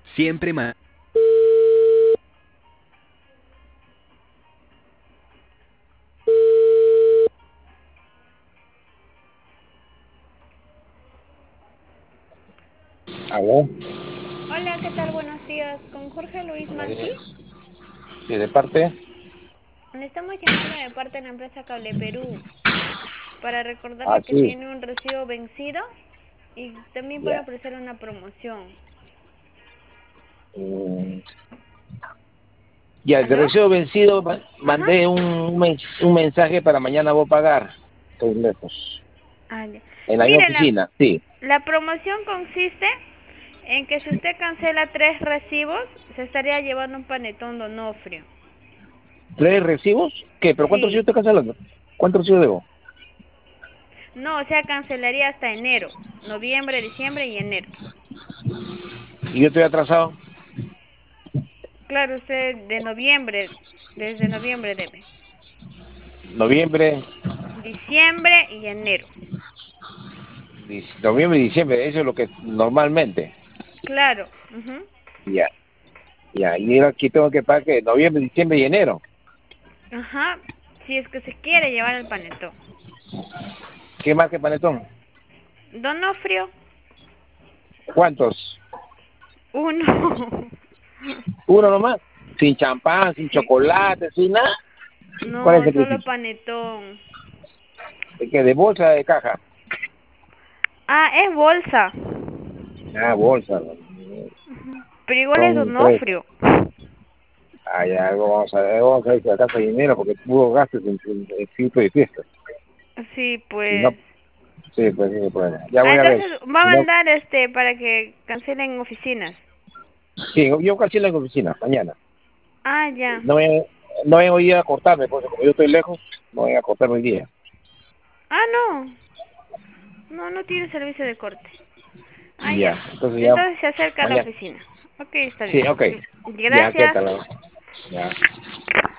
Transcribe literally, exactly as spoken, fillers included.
Siempre más. ¿Aló? Hola, ¿qué tal? Buenos días. Con Jorge Luis Buenos Manqui. días. Sí, de parte. Le estamos llamando de parte de la empresa Cable Perú para Ah, recordarle que sí. tiene un recibo vencido y también para Ya. ofrecer una promoción. Mm, ya, de ¿Aló? recibo vencido, ma- Ajá. mandé un, mens- un mensaje para mañana voy a pagar. Estoy lejos. Ah, ya. En la misma Mire, la, oficina, sí. la promoción consiste en que si usted cancela tres recibos, se estaría llevando un panetón Donofrio. ¿Tres recibos? ¿Qué? ¿Pero cuántos recibos Sí. estoy cancelando? ¿Cuántos recibos debo? No, o sea, cancelaría hasta enero. Noviembre, diciembre y enero. Y yo estoy atrasado. Claro, usted de noviembre, desde noviembre debe. Noviembre, Diciembre y enero. dic- noviembre y diciembre. Eso es lo que normalmente. Claro. Ujú. Ya. Ya. Y ahora aquí tengo que pagar que noviembre, diciembre y enero. Ajá. Si es que se quiere llevar el panetón. ¿Qué más que panetón? Donofrio, ¿Cuántos? uno. Uno nomás. Sin champán, sin Sí. chocolate, sin nada. ¿Cuál es No, el solo principio? panetón. ¿De qué? ¿De bolsa o de caja? Ah, es bolsa. Ah, bolsa. Ujú. Pero igual es Son tres. Donofrio. Ah, ya, algo vamos a ver. Vamos a ver si alcanza dinero porque hubo gastos en, en, en fiesta y fiesta. Sí, Y no, pues. sí, pues sí, pues. Ya Ah, voy a ver. entonces va Si a no, mandar este para que cancelen oficinas. sí, yo casi en la oficina, mañana. Ah, ya. No voy, no voy hoy día a cortarme, porque como yo estoy lejos, no voy a cortarme hoy día. Ah, no. No, no tiene servicio de corte. Ah, Ya, ya. entonces ya, Entonces se acerca a la mañana. oficina. Ok, está Sí, bien. ok. Ya, ¿qué Gracias. tal? Ya.